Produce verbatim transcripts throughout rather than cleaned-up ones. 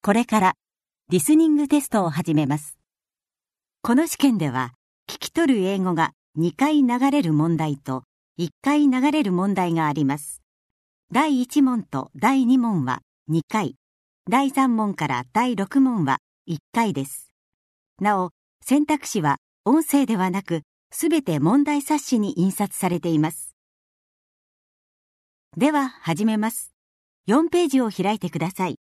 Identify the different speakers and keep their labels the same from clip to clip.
Speaker 1: これからリスニングテストを始めます。この試験では聞き取る英語がにかい流れる問題といっかい流れる問題があります。だいいち問とだいに問はにかい、だいさん問からだいろく問はいっかいです。なお、選択肢は音声ではなく、すべて問題冊子に印刷されています。では始めます。よんページを開いてください。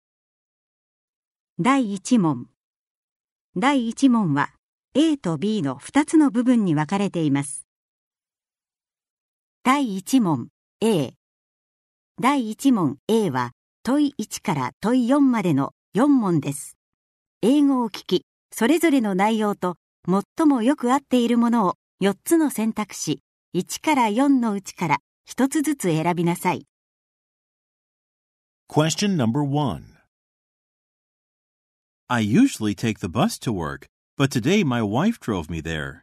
Speaker 1: だいいち問。だいいち問は A と B のふたつの部分に分かれています。だいいち問 A。だいいち問 A は問いいちから問いよんまでのよん問です。英語を聞き、それぞれの内容と最もよく合っているものをよっつの選択肢いちからよんのうちからひとつずつ選びなさい。
Speaker 2: Question number one. I usually take the bus to work, but today my wife drove me there.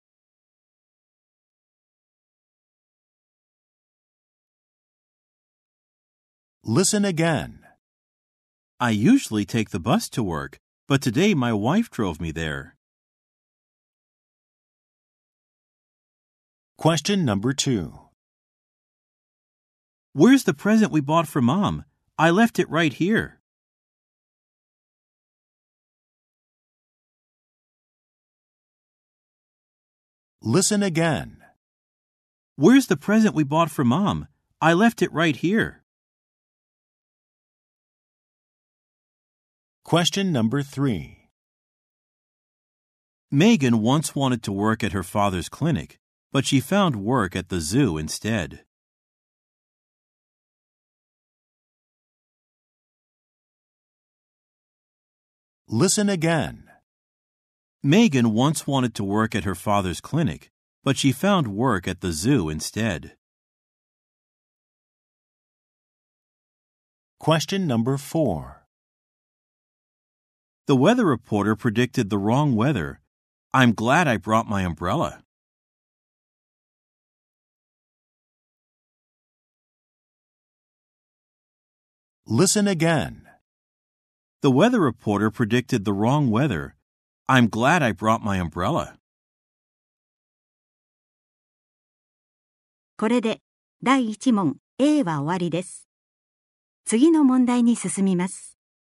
Speaker 2: Listen again. I usually take the bus to work, but today my wife drove me there. Question number two. Where's the present we bought for Mom? I left it right here. Listen again. Where's the present we bought for Mom? I left it right here. Question number three. Megan once wanted to work at her father's clinic, but she found work at the zoo instead. Listen again. Megan once wanted to work at her father's clinic, but she found work at the zoo instead. Question number four. The weather reporter predicted the wrong weather. I'm glad I brought my umbrella. Listen again. The weather reporter predicted the wrong weather. I'm glad I brought my umbrella.
Speaker 1: これでだいいち問 A は終わりです。次の問題に進みます。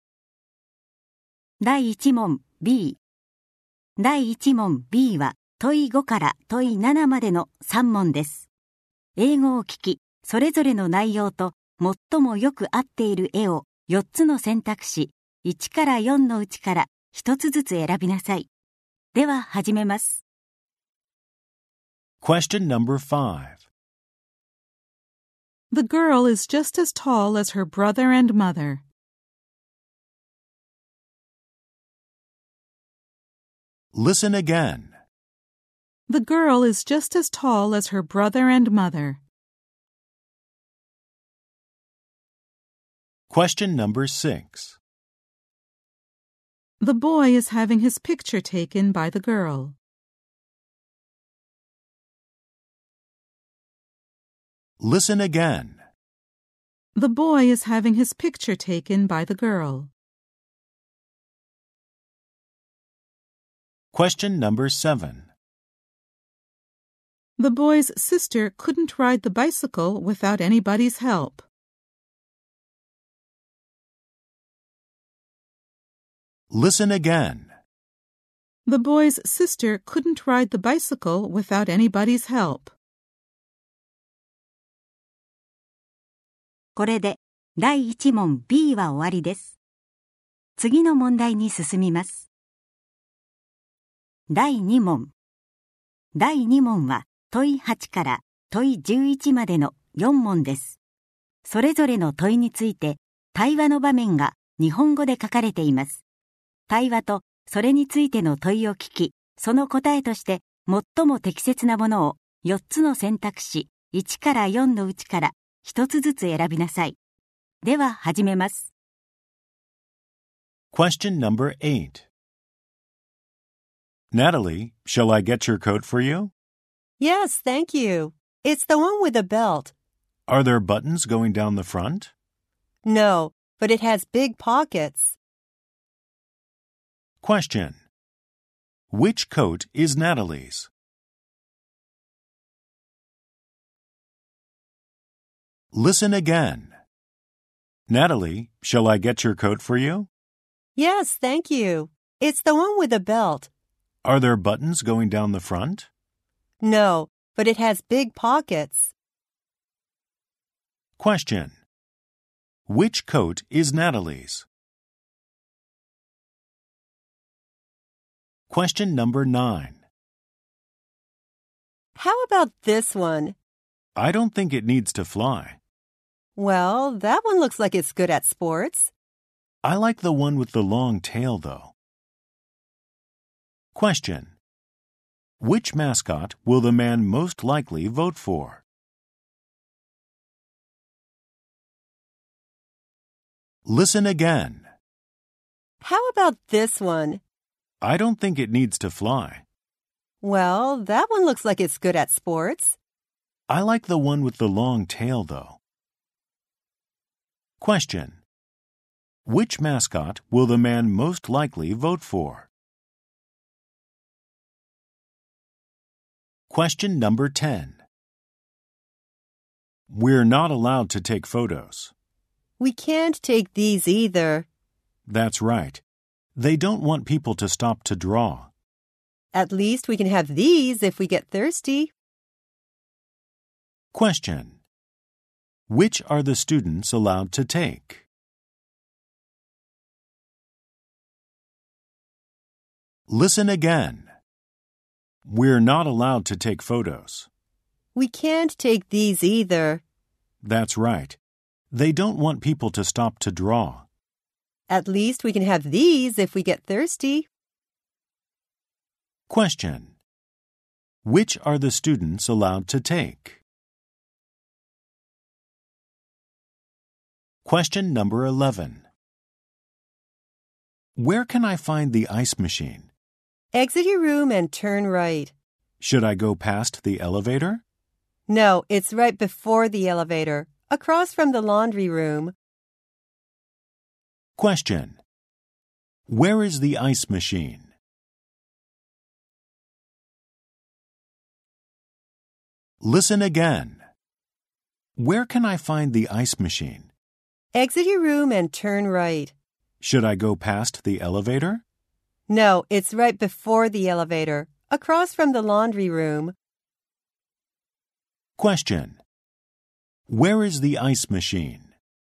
Speaker 1: だいいち問 B。だいいち問 B は問いごから問いななまでのさん問です。英語を聞き、それぞれの内容と最もよく合っている絵をよっつの選択肢いちからよんのうちからひとつずつ選びなさい。では始めます。
Speaker 2: Question number five.
Speaker 3: The girl is just as tall as her brother and mother.
Speaker 2: Listen again.
Speaker 3: The girl is just as tall as her brother and mother.
Speaker 2: Question number six.
Speaker 3: The boy is having his picture taken by the girl.
Speaker 2: Listen again.
Speaker 3: The boy is having his picture taken by the girl.
Speaker 2: Question number seven.
Speaker 3: The boy's sister couldn't ride the bicycle without anybody's help.
Speaker 2: Listen again.
Speaker 3: The boy's sister couldn't ride the bicycle without anybody's help.
Speaker 1: これでだいいち問 B は終わりです。次の問題に進みます。だいに問。だいに問は問いはちから問いじゅういちまでのよん問です。それぞれの問いについて対話の場面が日本語で書かれています。対話とそれについての問いを聞き、その答えとして最も適切なものをよっつの選択肢いちからよんのうちからひとつずつ選びなさい。では始めます。
Speaker 2: Question number eight. Natalie, shall I get your coat for you?
Speaker 4: Yes, thank you. It's the one with a belt.
Speaker 2: Are there buttons going down the front?
Speaker 4: No, but it has big pockets.
Speaker 2: Question. Which coat is Natalie's? Listen again. Natalie, shall I get your coat for you?
Speaker 4: Yes, thank you. It's the one with a belt.
Speaker 2: Are there buttons going down the front?
Speaker 4: No, but it has big pockets.
Speaker 2: Question. Which coat is Natalie's? Question number nine.
Speaker 4: How about this one?
Speaker 2: I don't think it needs to fly.
Speaker 4: Well, that one looks like it's good at sports.
Speaker 2: I like the one with the long tail, though. Question. Which mascot will the man most likely vote for? Listen again.
Speaker 4: How about this one?
Speaker 2: I don't think it needs to fly.
Speaker 4: Well, that one looks like it's good at sports.
Speaker 2: I like the one with the long tail, though. Question. Which mascot will the man most likely vote for? Question number ten. We're not allowed to take photos.
Speaker 4: We can't take these either.
Speaker 2: That's right. They don't want people to stop to draw.
Speaker 4: At least we can have these if we get thirsty.
Speaker 2: Question. Which are the students allowed to take? Listen again. We're not allowed to take photos.
Speaker 4: We can't take these either.
Speaker 2: That's right. They don't want people to stop to draw.
Speaker 4: At least we can have these if we get thirsty.
Speaker 2: Question. Which are the students allowed to take? Question number eleven. Where can I find the ice machine?
Speaker 4: Exit your room and turn right.
Speaker 2: Should I go past the elevator?
Speaker 4: No, it's right before the elevator, across from the laundry room.
Speaker 2: Question. Where is the ice machine? Listen again. Where can I find the ice machine?
Speaker 4: Exit your room and turn right.
Speaker 2: Should I go past the elevator?
Speaker 4: No, it's right before the elevator, across from the laundry room.
Speaker 2: Question. Where is the ice machine?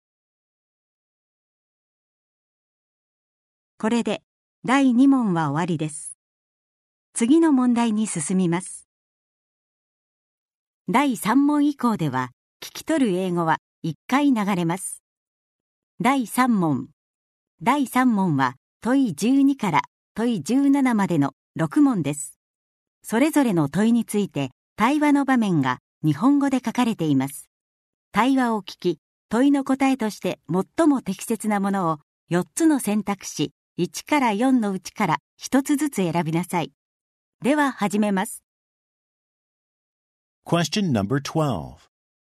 Speaker 1: これでだいに問は終わりです。次の問題に進みます。だいさん問以降では聞き取る英語はいっかい流れます。だいさん問。だいさん問は問いじゅうにから問いじゅうななまでのろく問です。それぞれの問いについて対話の場面が日本語で書かれています。対話を聞き、問いの答えとして最も適切なものをよっつの選択肢いちからよんのうちからひとつずつ選びなさい。では始めます。
Speaker 2: Question number twelve.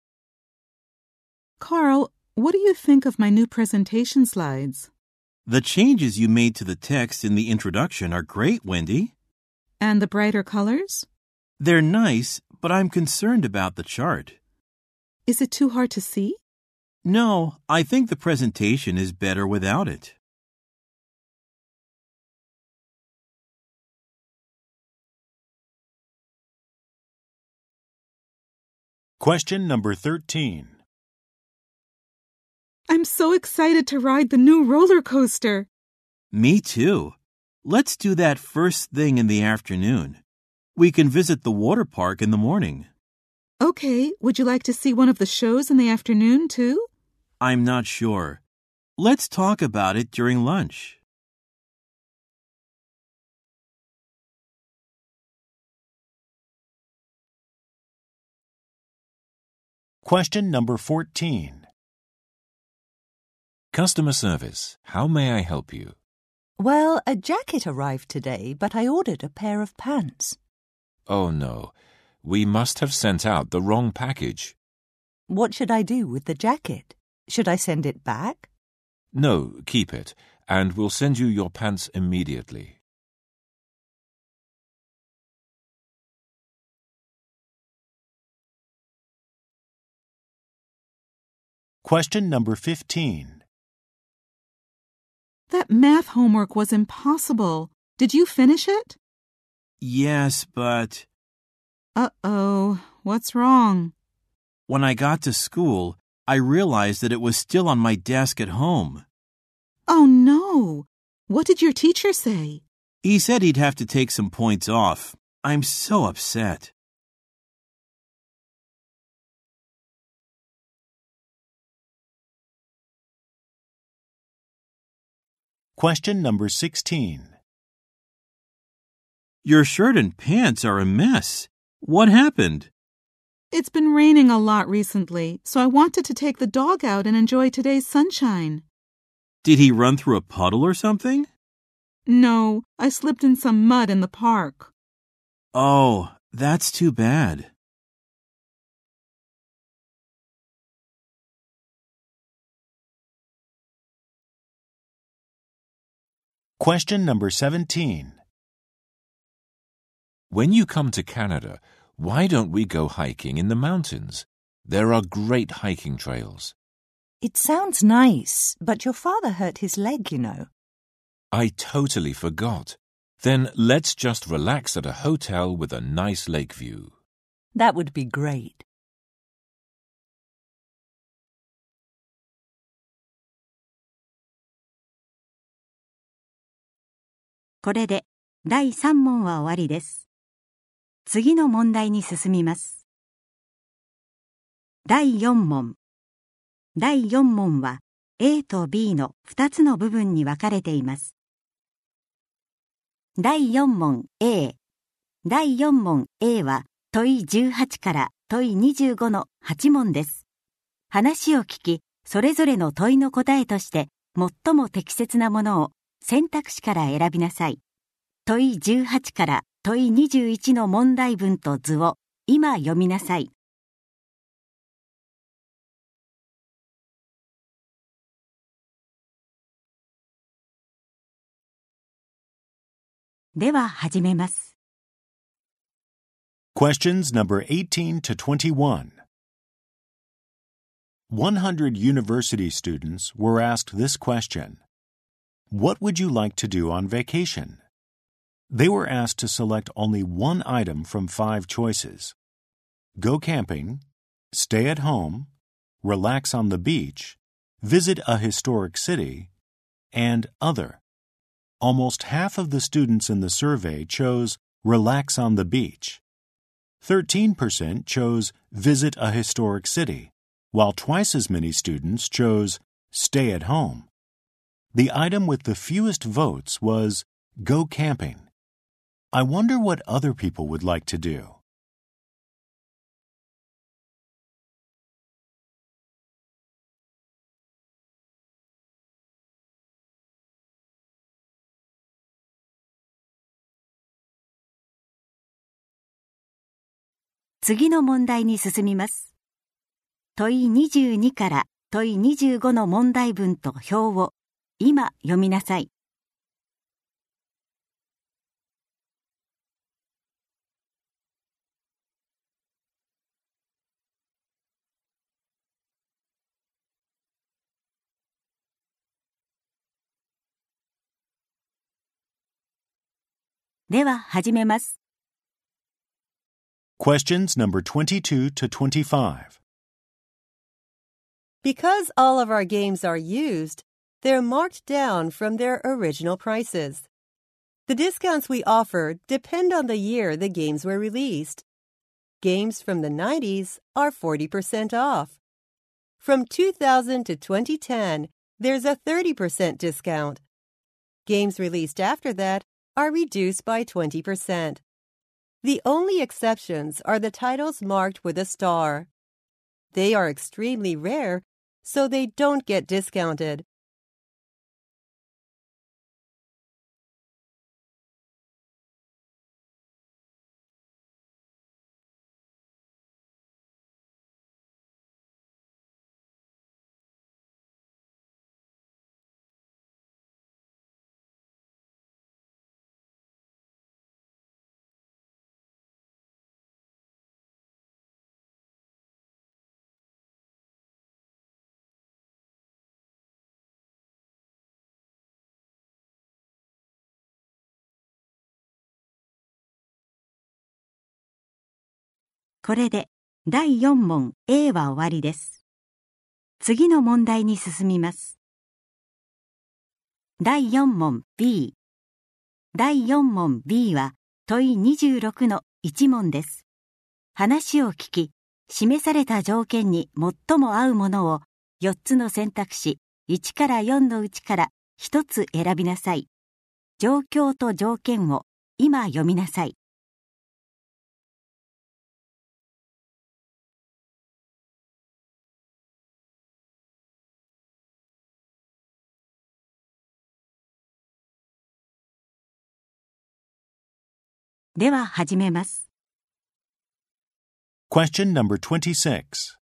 Speaker 3: Carl, what do you think of my new presentation slides?
Speaker 2: The changes you made to the text in the introduction are great, Wendy.
Speaker 3: And the brighter colors?
Speaker 2: They're nice, but I'm concerned about the chart.
Speaker 3: Is it too hard to see?
Speaker 2: No, I think the presentation is better without it. Question number thirteen.
Speaker 3: I'm so excited to ride the new roller coaster.
Speaker 2: Me too. Let's do that first thing in the afternoon. We can visit the water park in the morning.
Speaker 3: Okay, would you like to see one of the shows in the afternoon too?
Speaker 2: I'm not sure. Let's talk about it during lunch. Question number fourteen.
Speaker 5: Customer service. How may I help you?
Speaker 6: Well, a jacket arrived today, but I ordered a pair of pants.
Speaker 5: Oh, no. We must have sent out the wrong package.
Speaker 6: What should I do with the jacket? Should I send it back?
Speaker 5: No, keep it, and we'll send you your pants immediately.
Speaker 2: Question number fifteen.
Speaker 3: That math homework was impossible. Did you finish it?
Speaker 2: Yes, but
Speaker 3: Uh-oh, what's wrong?
Speaker 2: when I got to school, I realized that it was still on my desk at home.
Speaker 3: Oh, no. What did your teacher say?
Speaker 2: He said he'd have to take some points off. I'm so upset. Question number sixteen. Your shirt and pants are a mess. What happened?
Speaker 3: It's been raining a lot recently, so I wanted to take the dog out and enjoy today's sunshine.
Speaker 2: Did he run through a puddle or something?
Speaker 3: No, I slipped in some mud in the park.
Speaker 2: Oh, that's too bad. Question number seventeen.
Speaker 5: When you come to Canada, why don't we go hiking in the mountains? There are great hiking trails.
Speaker 6: It sounds nice, but your father hurt his leg, you know.
Speaker 5: I totally forgot. Then let's just relax at a hotel with a nice lake view.
Speaker 6: That would be great.
Speaker 1: これでだいさん問は終わりです。次の問題に進みます。だいよん問。だいよん問は A と B のふたつの部分に分かれています。だいよん問 A。だいよん問 A は問いじゅうはちから問いにじゅうごのはち問です。話を聞き、それぞれの問いの答えとして最も適切なものを選択肢から選びなさい。問いじゅうはちから問いにじゅういちの問題文と図を今読みなさい。では始めます。
Speaker 2: Questions number eighteen to twenty-one. one hundred university students were asked this question. What would you like to do on vacation? They were asked to select only one item from five choices. Go camping, stay at home, relax on the beach, visit a historic city, and other. Almost half of the students in the survey chose relax on the beach. thirteen percent chose visit a historic city, while twice as many students chose stay at home. The item with the fewest votes was go camping. I wonder what other people would like to do.
Speaker 1: 「次の問題に進みます。問いにじゅうにから問いにじゅうごの問題文と表を今読みなさい。では始めます。
Speaker 2: Questions number twenty-two to twenty-five.
Speaker 4: Because all of our games are used, they're marked down from their original prices. The discounts we offer depend on the year the games were released. Games from the nineties are forty percent off. From two thousand to twenty ten, there's a thirty percent discount. Games released after that are reduced by twenty percent. The only exceptions are the titles marked with a star. They are extremely rare, so they don't get discounted.
Speaker 1: これでだいよん問 A は終わりです。次の問題に進みます。だいよん問 B。だいよん問 B は問いにじゅうろくのいち問です。話を聞き、示された条件に最も合うものをよっつの選択肢いちからよんのうちからひとつ選びなさい。状況と条件を今読みなさい。では始めます。
Speaker 2: Question number twenty-six.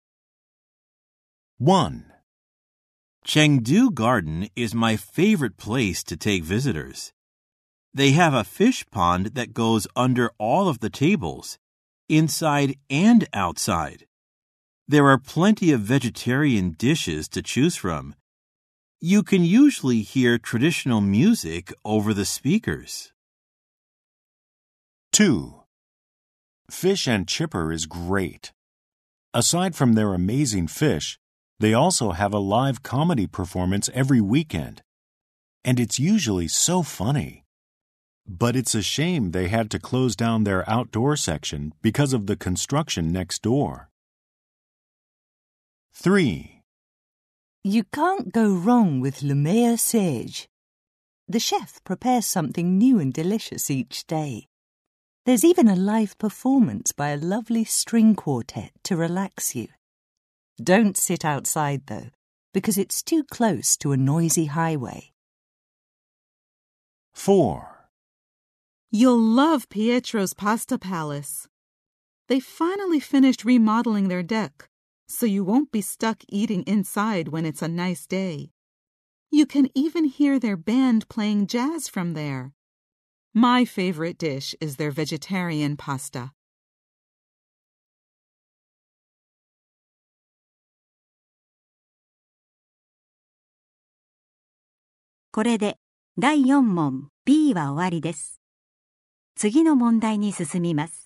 Speaker 2: one.
Speaker 7: Chengdu Garden is my favorite place to take visitors. They have a fish pond that goes under all of the tables, inside and outside. There are plenty of vegetarian dishes to choose from. You can usually hear traditional music over the speakers.
Speaker 2: two. Fish and Chipper is great. Aside from their amazing fish, they also have a live comedy performance every weekend. And it's usually so funny. But it's a shame they had to close down their outdoor section because of the construction next door. three.
Speaker 6: You can't go wrong with Le Meilleur Sage. The chef prepares something new and delicious each day. There's even a live performance by a lovely string quartet to relax you. Don't sit outside, though, because it's too close to a noisy highway.
Speaker 2: four.
Speaker 3: You'll love Pietro's Pasta Palace. They finally finished remodeling their deck, so you won't be stuck eating inside when it's a nice day. You can even hear their band playing jazz from there. My favorite dish is their vegetarian pasta.
Speaker 1: これでだいよん問 B は終わりです。次の問題に進みます。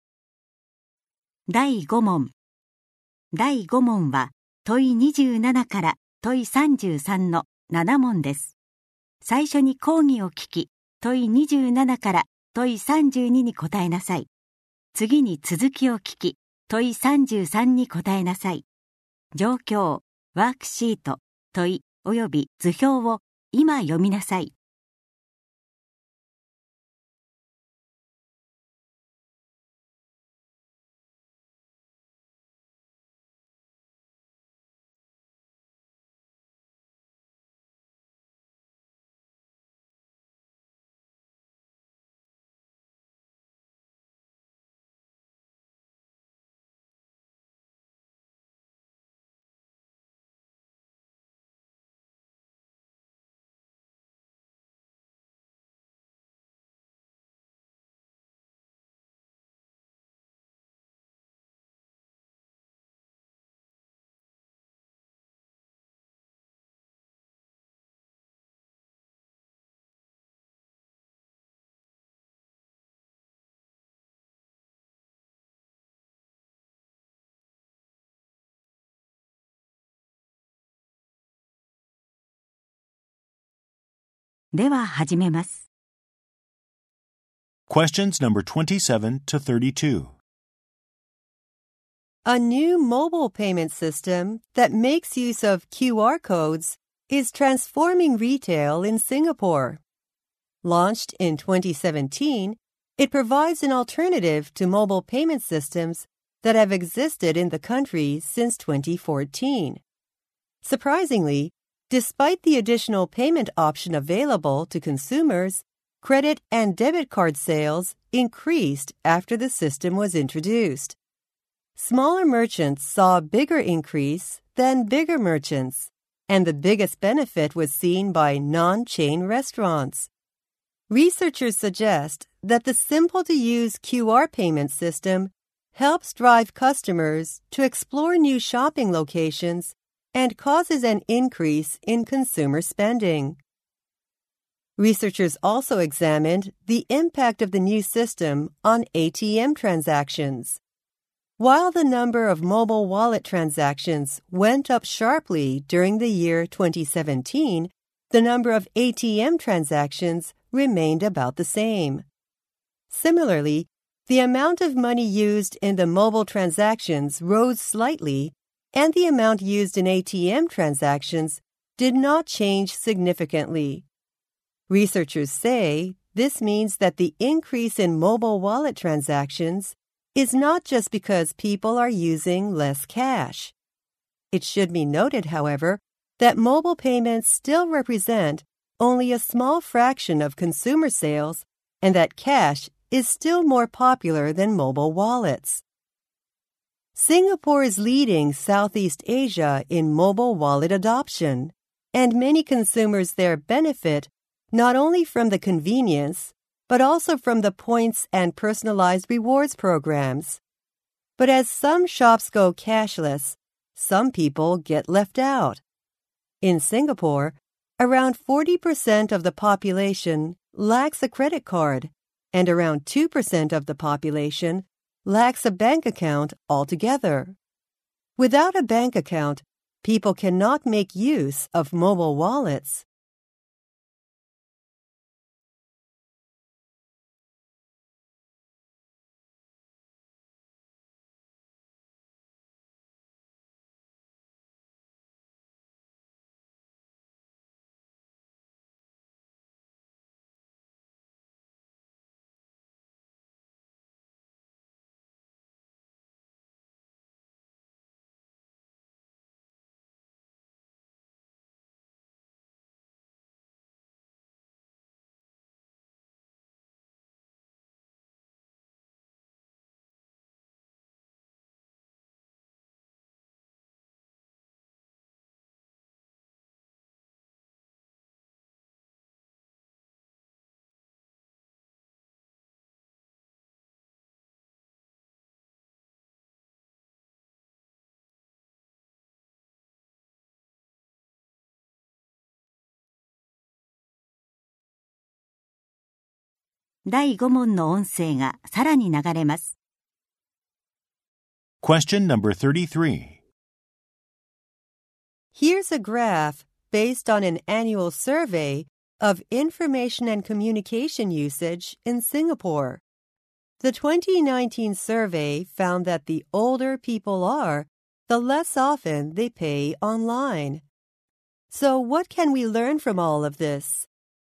Speaker 1: だいご問。だいご問は問いにじゅうななから問いさんじゅうさんのなな問です。最初に講義を聞き、問いにじゅうななから問いさんじゅうにに答えなさい。次に続きを聞き、問いさんじゅうさんに答えなさい。状況、ワークシート、問いおよび図表を今読みなさい。では始めます。
Speaker 2: Questions number twenty-seven to thirty-two.
Speaker 4: A new mobile payment system that makes use of Q R codes is transforming retail in Singapore. Launched in twenty seventeen, it provides an alternative to mobile payment systems that have existed in the country since twenty fourteen. Surprisingly, despite the additional payment option available to consumers, credit and debit card sales increased after the system was introduced. Smaller merchants saw a bigger increase than bigger merchants, and the biggest benefit was seen by non-chain restaurants. Researchers suggest that the simple-to-use Q R payment system helps drive customers to explore new shopping locations and causes an increase in consumer spending. Researchers also examined the impact of the new system on A T M transactions. While the number of mobile wallet transactions went up sharply during the year twenty seventeen, the number of A T M transactions remained about the same. Similarly, the amount of money used in the mobile transactions rose slightly, and the amount used in A T M transactions did not change significantly. Researchers say this means that the increase in mobile wallet transactions is not just because people are using less cash. It should be noted, however, that mobile payments still represent only a small fraction of consumer sales and that cash is still more popular than mobile wallets. Singapore is leading Southeast Asia in mobile wallet adoption, and many consumers there benefit not only from the convenience, but also from the points and personalized rewards programs. But as some shops go cashless, some people get left out. In Singapore, around forty percent of the population lacks a credit card, and around two percent of the population lacks a bank account altogether. Without a bank account, people cannot make use of mobile wallets.
Speaker 1: だいご問の音声がさらに流れます。
Speaker 2: Question number thirty-three.
Speaker 4: Here's a graph based on an annual survey of information and communication usage in Singapore. The twenty nineteen survey found that the older people are, the less often they pay online. So what can we learn from all of this?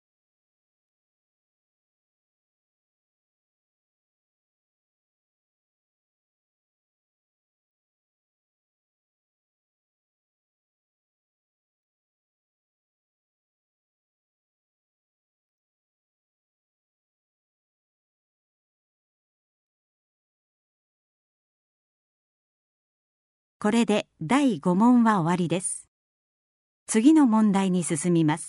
Speaker 1: これでだいご問は終わりです。次の問題に進みます。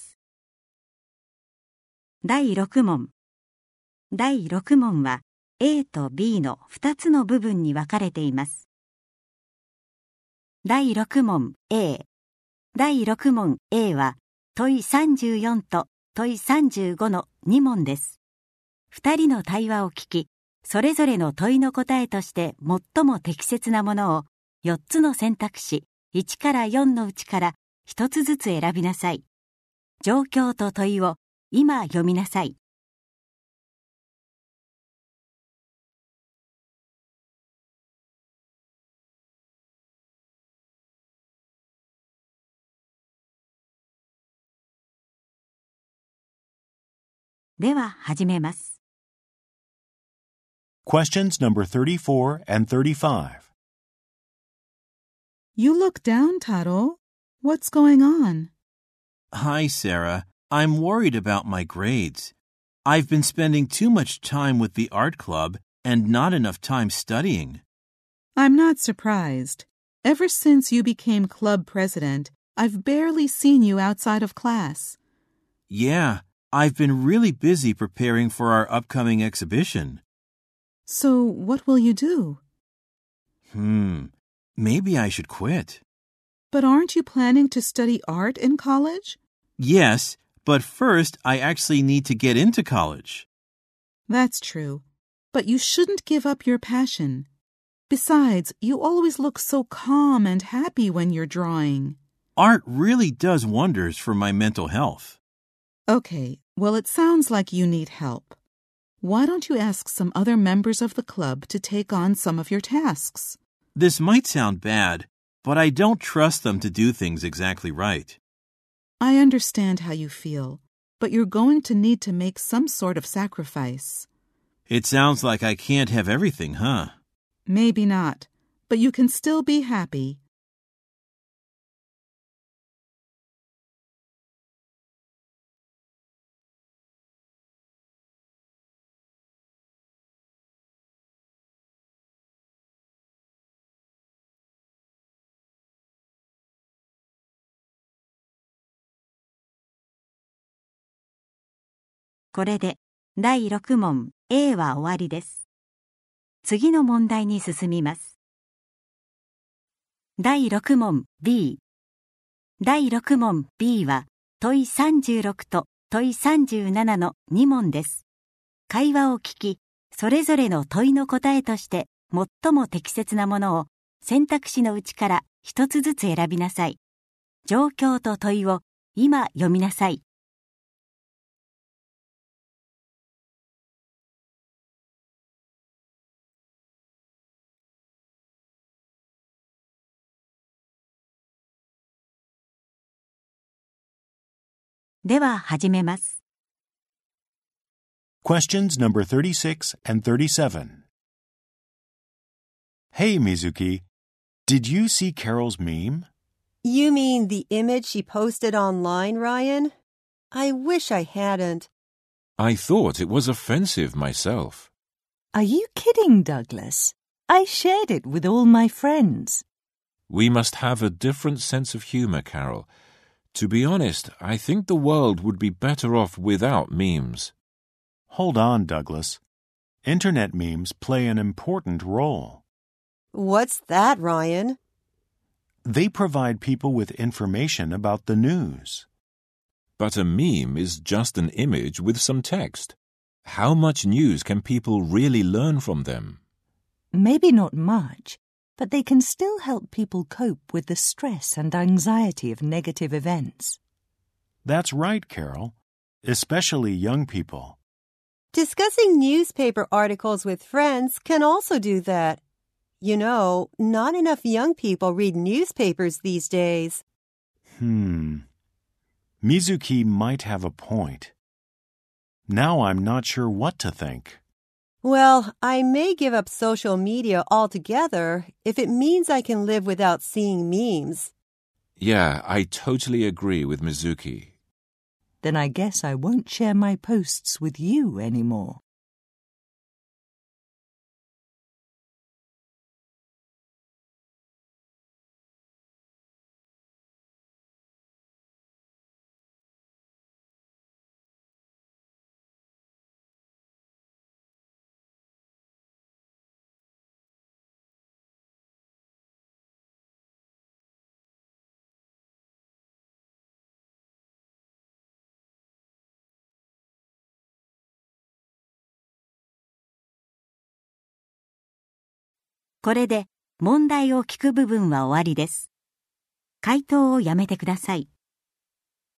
Speaker 1: だいろく問。だいろく問は A と B のふたつの部分に分かれています。だいろく問 A。だいろく問 A は問いさんじゅうよんと問いさんじゅうごのに問です。ふたりの対話を聞き、それぞれの問いの答えとして最も適切なものをよっつの選択肢いちからよんのうちからひとつずつ選びなさい。状況と問いを今読みなさい。では始めます。
Speaker 2: Questions number thirty-four and thirty-five.
Speaker 3: You look down, Taro. What's going on?
Speaker 7: Hi, Sarah. I'm worried about my grades. I've been spending too much time with the art club and not enough time studying.
Speaker 3: I'm not surprised. Ever since you became club president, I've barely seen you outside of class.
Speaker 7: Yeah, I've been really busy preparing for our upcoming exhibition.
Speaker 3: So what will you do?
Speaker 7: Hmm, maybe I should quit.
Speaker 3: But aren't you planning to study art in college?
Speaker 7: Yes, but first I actually need to get into college.
Speaker 3: That's true. But you shouldn't give up your passion. Besides, you always look so calm and happy when you're drawing.
Speaker 7: Art really does wonders for my mental health.
Speaker 3: Okay, well, it sounds like you need help. Why don't you ask some other members of the club to take on some of your tasks?
Speaker 7: This might sound bad, but I don't trust them to do things exactly right.
Speaker 3: I understand how you feel, but you're going to need to make some sort of sacrifice.
Speaker 7: It sounds like I can't have everything, huh?
Speaker 3: Maybe not, but you can still be happy.
Speaker 1: これでだいろく問 A は終わりです。次の問題に進みます。だいろく問 B。だいろく問 B は問いさんじゅうろくと問いさんじゅうななのに問です。会話を聞き、それぞれの問いの答えとして最も適切なものを選択肢のうちから一つずつ選びなさい。状況と問いを今読みなさい。では始めます。
Speaker 2: Questions number thirty-six and thirty-seven. Hey, Mizuki, did you see Carol's meme?
Speaker 4: You mean the image she posted online, Ryan? I wish I hadn't.
Speaker 5: I thought it was offensive myself.
Speaker 6: Are you kidding, Douglas? I shared it with all my friends.
Speaker 5: We must have a different sense of humor, Carol. To be honest, I think the world would be better off without memes.
Speaker 2: Hold on, Douglas. Internet memes play an important role.
Speaker 4: What's that, Ryan?
Speaker 2: They provide people with information about the news.
Speaker 5: But a meme is just an image with some text. How much news can people really learn from them?
Speaker 6: Maybe not much, but they can still help people cope with the stress and anxiety of negative events.
Speaker 2: That's right, Carol, especially young people.
Speaker 4: Discussing newspaper articles with friends can also do that. You know, not enough young people read newspapers these days.
Speaker 2: Hmm. Mizuki might have a point. Now I'm not sure what to think.
Speaker 4: Well, I may give up social media altogether if it means I can live without seeing memes.
Speaker 5: Yeah, I totally agree with Mizuki.
Speaker 6: Then I guess I won't share my posts with you anymore. .
Speaker 1: これで問題を聞く部分は終わりです。回答をやめてください。